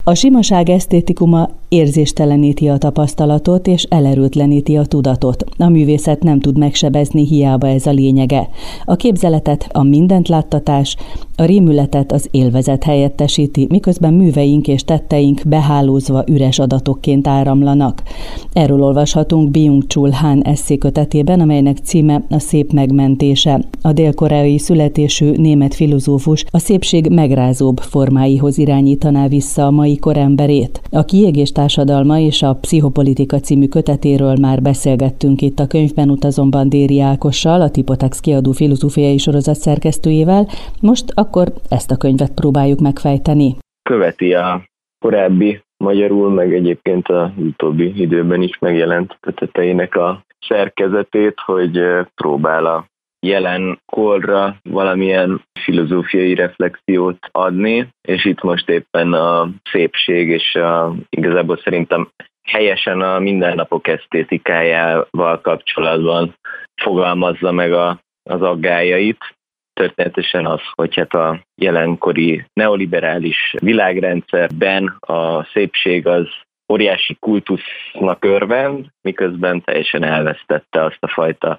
A simaság esztétikuma érzésteleníti a tapasztalatot és elerőtleníti a tudatot. A művészet nem tud megsebezni, hiába ez a lényege. A képzeletet a mindentláttatás, a rémületet az élvezet helyettesíti, miközben műveink és tetteink behálózva üres adatokként áramlanak. Erről olvashatunk Byung-Chul Han esszékötetében, amelynek címe A szép megmentése. A dél-koreai születésű német filozófus a szépség megrázóbb formáihoz irányítaná vissza a mai koremberét. A Kiégés társadalma és a Pszichopolitika című kötetéről már beszélgettünk itt a Könyvben utazom Bandéri Ákossal, a Tipotex kiadó filozófiai sorozat szerkesztőjével. Most akkor ezt a könyvet próbáljuk megfejteni. Követi a korábbi magyarul, meg egyébként az utóbbi időben is megjelent köteteinek a szerkezetét, hogy próbál a jelen korra valamilyen filozófiai reflexiót adni, és itt most éppen a szépség és igazából szerintem helyesen a mindennapok esztétikájával kapcsolatban fogalmazza meg az aggályait. Történetesen az, hogy hát a jelenkori neoliberális világrendszerben a szépség az óriási kultusznak örvend, miközben teljesen elvesztette azt a fajta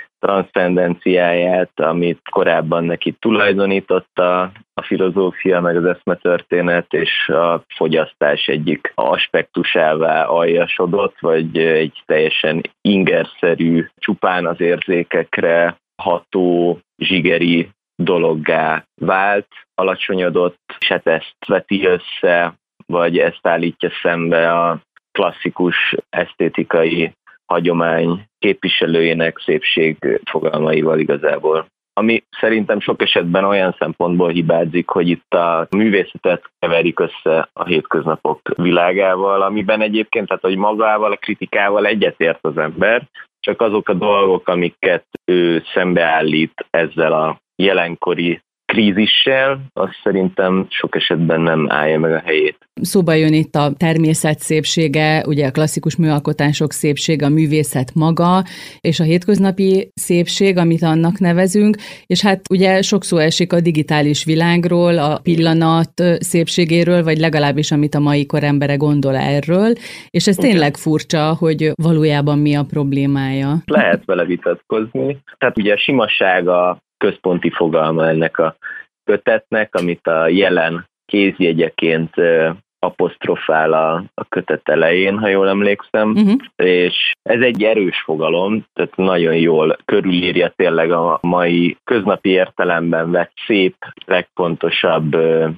transzcendenciáját, amit korábban neki tulajdonította a filozófia, meg az eszmetörténet, és a fogyasztás egyik aspektusává aljasodott, vagy egy teljesen ingerszerű, csupán az érzékekre ható, zsigeri dologgá vált, alacsonyodott, és hát ezt veti össze, vagy ezt állítja szembe a klasszikus esztétikai hagyomány képviselőjének szépség fogalmaival igazából. Ami szerintem sok esetben olyan szempontból hibázik, hogy itt a művészetet keverik össze a hétköznapok világával, amiben egyébként, tehát hogy magával, a kritikával egyetért az ember, csak azok a dolgok, amiket ő szembeállít ezzel a jelenkori krízissel, az szerintem sok esetben nem állja meg a helyét. Szóba jön itt a természet szépsége, ugye a klasszikus műalkotások szépsége, a művészet maga, és a hétköznapi szépség, amit annak nevezünk, és hát ugye sok szó esik a digitális világról, a pillanat szépségéről, vagy legalábbis amit a mai korembere gondol erről, és ez tényleg furcsa, hogy valójában mi a problémája. Lehet vele vitatkozni. Tehát ugye a simaság a központi fogalma ennek a kötetnek, amit a jelen kézjegyeként apostrofál a kötet elején, ha jól emlékszem, és ez egy erős fogalom, tehát nagyon jól körülírja tényleg a mai köznapi értelemben vett szép, legfontosabb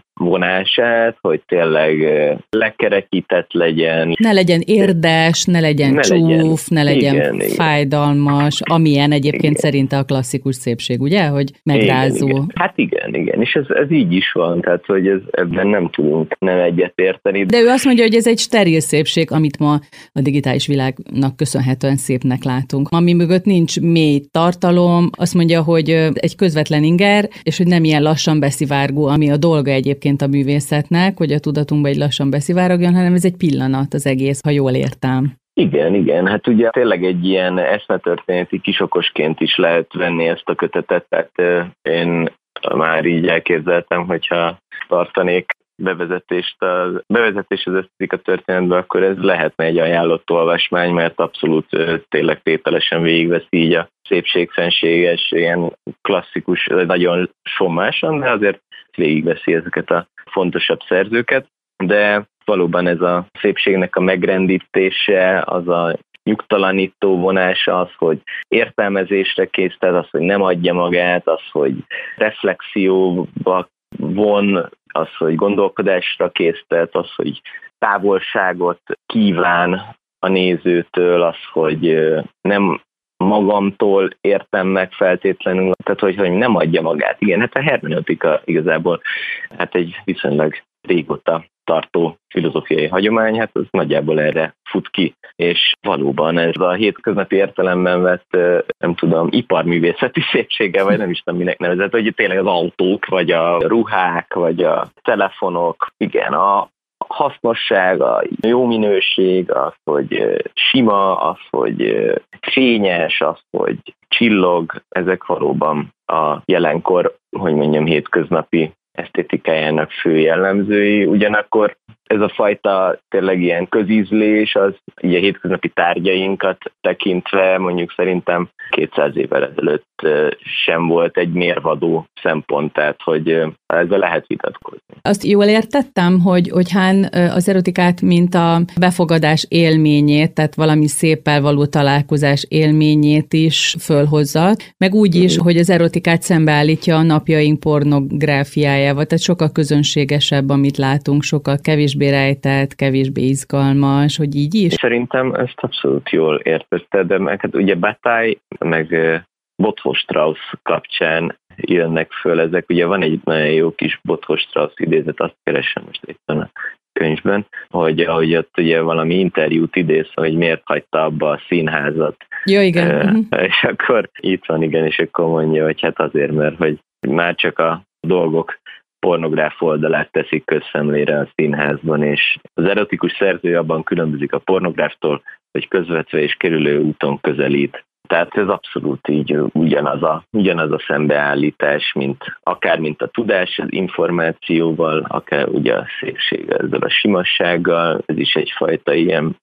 vonását, hogy tényleg lekerekített legyen. Ne legyen érdes, ne legyen csúf, ne legyen fájdalmas, amilyen egyébként szerinte a klasszikus szépség, ugye? Hogy megrázó. Igen. Hát igen, és ez így is van, tehát hogy ebben nem tudunk nem egyetérteni. De ő azt mondja, hogy ez egy steril szépség, amit ma a digitális világnak köszönhetően szépnek látunk. Ami mögött nincs mély tartalom, azt mondja, hogy egy közvetlen inger, és hogy nem ilyen lassan beszivárgó, ami a dolga egyébként a művészetnek, hogy a tudatunkba egy lassan beszivárogjon, hanem ez egy pillanat az egész, ha jól értem. Igen, hát ugye tényleg egy ilyen eszmetörténeti kisokosként is lehet venni ezt a kötetet, tehát én már így elképzeltem, hogyha tartanék bevezetés az esztétika történetbe, akkor ez lehetne egy ajánlott olvasmány, mert abszolút tényleg tételesen végigveszi így a szépségfenséges, ilyen klasszikus, nagyon sommásan, de azért végigveszi ezeket a fontosabb szerzőket, de valóban ez a szépségnek a megrendítése, az a nyugtalanító vonása, az, hogy értelmezésre késztet, az, hogy nem adja magát, az, hogy reflexióba von, az, hogy gondolkodásra késztet, az, hogy távolságot kíván a nézőtől, az, hogy nem magamtól értem meg feltétlenül, tehát hogy nem adja magát. Igen, hát a hermeneutika igazából hát egy viszonylag régóta tartó filozófiai hagyomány, hát az nagyjából erre fut ki. És valóban ez a hétköznapi értelemben vett, nem tudom, iparművészeti szépséggel, vagy nem is tudom minek nevezett, hogy tényleg az autók, vagy a ruhák, vagy a telefonok, igen, a hasznosság, a jó minőség, az, hogy sima, az, hogy fényes, az, hogy csillog, ezek valóban a jelenkor, hogy mondjam, hétköznapi esztétikájának fő jellemzői. Ugyanakkor Ez a fajta tényleg ilyen közízlés, az így a hétköznapi tárgyainkat tekintve mondjuk szerintem 200 évvel ezelőtt sem volt egy mérvadó szempont, tehát hogy ezzel lehet vitatkozni. Azt jól értettem, hogy Hahn az erotikát, mint a befogadás élményét, tehát valami széppel való találkozás élményét is fölhozza, meg úgy is, hogy az erotikát szembeállítja a napjaink pornográfiájával, tehát sokkal közönségesebb, amit látunk, sokkal kevésbé rejtett, kevésbé izgalmas, hogy így is? Szerintem ezt abszolút jól értetted, de meg, hát ugye Bataille, meg Botho Strauss kapcsán jönnek föl ezek. Ugye van egy nagyon jó kis Botho Strauss idézet, azt keresem most éppen a könyvben, hogy ott ugye valami interjút idéz, hogy miért hagyta abba a színházat. Jó, igen. És akkor itt van, igen, és akkor mondja, hogy hát azért, mert hogy már csak a dolgok pornográf oldalát teszik közszemlére a színházban, és az erotikus szerző abban különbözik a pornográftól, hogy közvetve és kerülő úton közelít. Tehát ez abszolút így ugyanaz a szembeállítás, mint a tudás, az információval, akár ugye a szépséggel, ezzel a simassággal, ez is egyfajta ilyen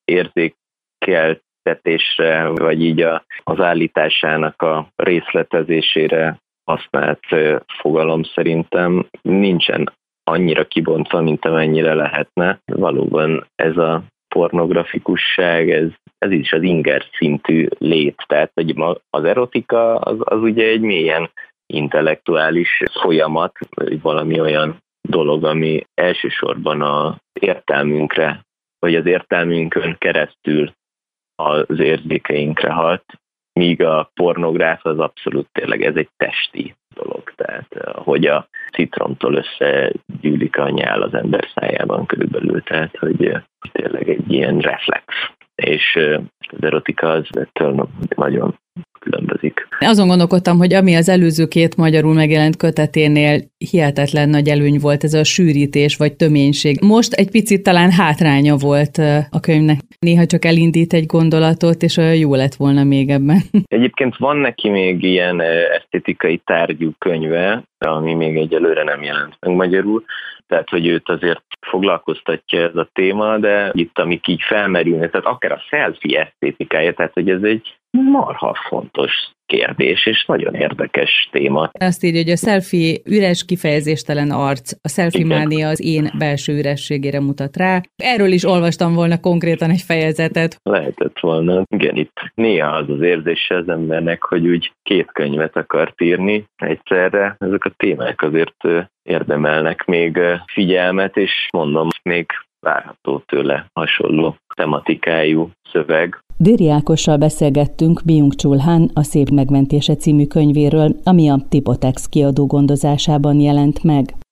érzékeltetésre, vagy így az állításának a részletezésére használt fogalom szerintem nincsen annyira kibontva, mint amennyire lehetne. Valóban ez a pornografikusság, ez is az inger szintű lét. Tehát hogy az erotika az ugye egy mélyen intellektuális folyamat, valami olyan dolog, ami elsősorban az értelmünkre, vagy az értelmünkön keresztül az érzékeinkre hat, míg a pornográf az abszolút tényleg ez egy testi dolog. Tehát hogy a citromtól összegyűlik a nyál az ember szájában körülbelül, tehát hogy tényleg egy ilyen reflex. És az erotika az ettől nagyon különbözik. Azon gondolkodtam, hogy ami az előző két magyarul megjelent köteténél hihetetlen nagy előny volt, ez a sűrítés vagy töménység. Most egy picit talán hátránya volt a könyvnek. Néha csak elindít egy gondolatot, és olyan jó lett volna még ebben. Egyébként van neki még ilyen esztétikai tárgyú könyve, ami még egyelőre nem jelent meg magyarul, tehát hogy őt azért foglalkoztatja ez a téma, de itt amik így felmerülnek, tehát akár a selfie esztétikája, tehát hogy ez egy marha fontos kérdés, és nagyon érdekes téma. Azt írja, hogy a selfie üres, kifejezéstelen arc, a selfie mánia az én belső ürességére mutat rá. Erről is olvastam volna konkrétan egy fejezetet. Lehetett volna. Igen, itt néha az érzése az embernek, hogy úgy két könyvet akart írni egyszerre. Ezek a témák azért érdemelnek még figyelmet, és mondom, még várható tőle hasonló tematikájú szöveg. Déri Ákossal beszélgettünk Byung-Chul Han A szép megmentése című könyvéről, ami a Typotex kiadó gondozásában jelent meg.